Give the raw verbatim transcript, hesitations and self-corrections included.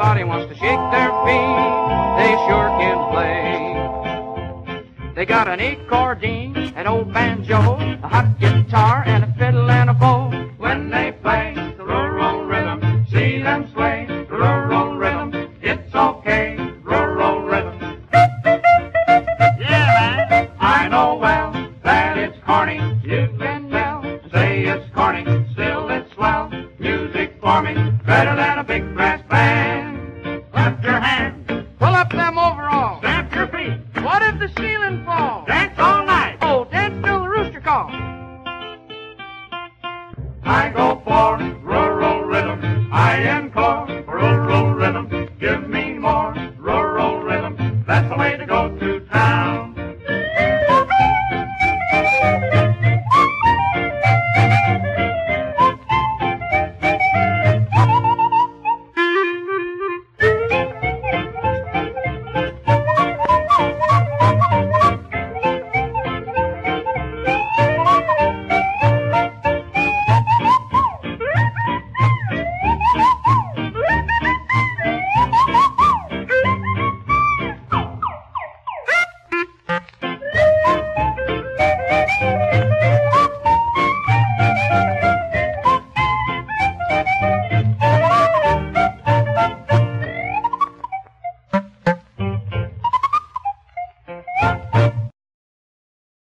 anybody wants to shake their feet, they sure can play. They got an accordion, an old banjo, a hot guitar, and a fiddle and a bow. When they play,